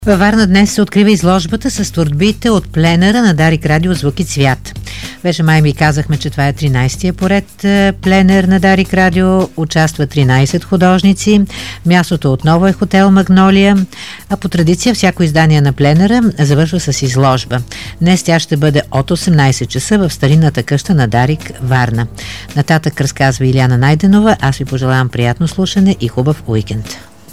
Във Варна днес се открива изложбата с творбите от пленера на Дарик Радио Звук и цвят. Вече май ми казахме, че това е 13-тия поред пленер на Дарик Радио. Участват 13 художници. Мястото отново е хотел Магнолия. А по традиция всяко издание на пленера завършва с изложба. Днес тя ще бъде от 18 часа в старинната къща на Дарик, Варна. Нататък разказва Иляна Найденова. Аз ви пожелавам приятно слушане и хубав уикенд.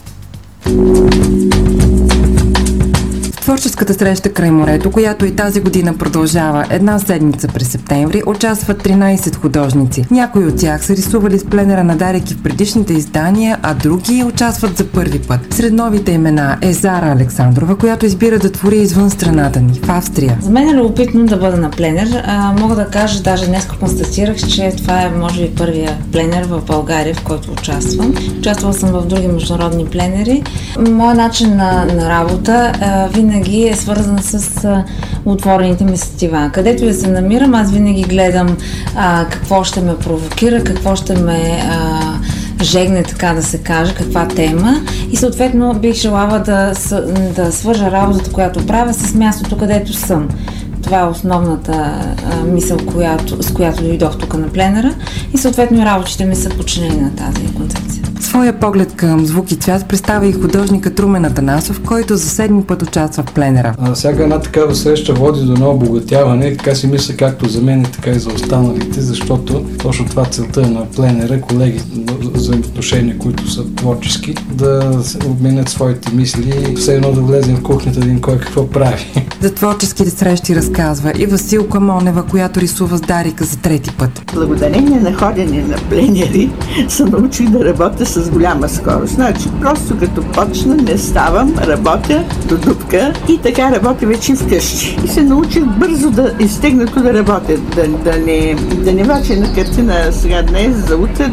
Творческата среща край морето, която и тази година продължава една седмица през септември, участват 13 художници. Някои от тях са рисували с пленера на Дарик и в предишните издания, а други участват за първи път. Сред новите имена е Зара Александрова, която избира да твори извън страната ни, в Австрия. За мен е любопитно да бъда на пленер. Мога да кажа, даже днес констатирах, че това е може би първия пленер в България, в който участвам. Участвала съм в други международни пленери. Моят начин на работа винаги е свързан с отворените ми сетива. Където я се намирам, аз винаги гледам какво ще ме провокира, какво ще ме жегне, така да се каже, каква тема, и съответно бих желала да свържа работата, която правя, с мястото, където съм. Това е основната мисъл, с която дойдох тук на пленера, и съответно и работите ми са подчинени на тази концепция. Своя поглед към звук и цвят представя и художникът Румен Атанасов, който за седми път участва в пленера. Всяка една такава среща води до едно обогатяване, така си мисля както за мен, така и за останалите, защото точно това целта на пленера, колеги за отношения, които са творчески, да обменят своите мисли, все едно да влезем в кухнята един кой какво прави. За творческите срещи разказва и Василка Монева, която рисува с Дарика за трети път. Благодарение на ходене на пленери се научих да работя с голяма скорост. Значи, просто като почна, не ставам, работя до дупка и така работя вече вкъщи. И се научих бързо да изтегнато да работя, да не вача на картина сега днес, за утре,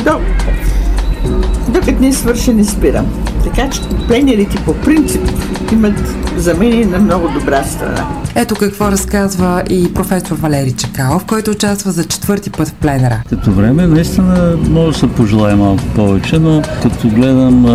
докато не свърша, не спирам. Така че пленерите по принцип имат за мен на много добра страна. Ето какво разказва и професор Валери Чакалов, който участва за четвърти път в пленера. Като време наистина може да се пожелая малко повече, но като гледам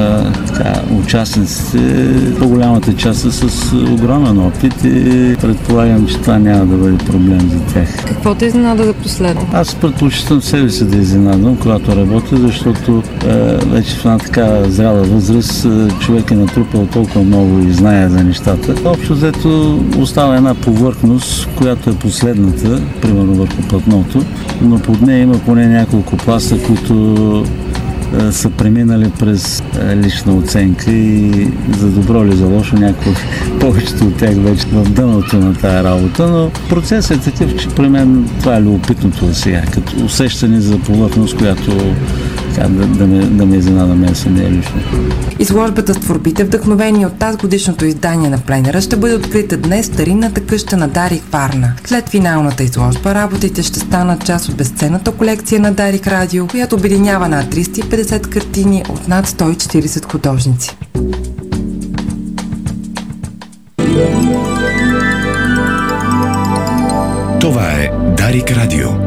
участниците, по-голямата част са с огромен опит и предполагам, че това няма да бъде проблем за тях. Какво те изненада за последно? Аз предпочитам себе си да изненадам, когато работя, защото вече в една така зряла възраст човек е натрупал толкова много и знае за нещата. Общо взето остава една повърхност, която е последната, примерно върху платното, но под нея има поне няколко пласта, които са преминали през лична оценка и за добро или за лошо повечето от тях вече в дъното на тая работа, но процесът е такъв, че при мен това е любопитното за сега, като усещане за повърхност, която да ме изненада мен самия лично. Изложбата с творбите, вдъхновени от тази годишното издание на пленера, ще бъде открита днес в старинната къща на Дарик, Варна. След финалната изложба работите ще станат част от безценната колекция на Дарик Радио, която обединява над 350 картини от над 140 художници. Това е Дарик Радио.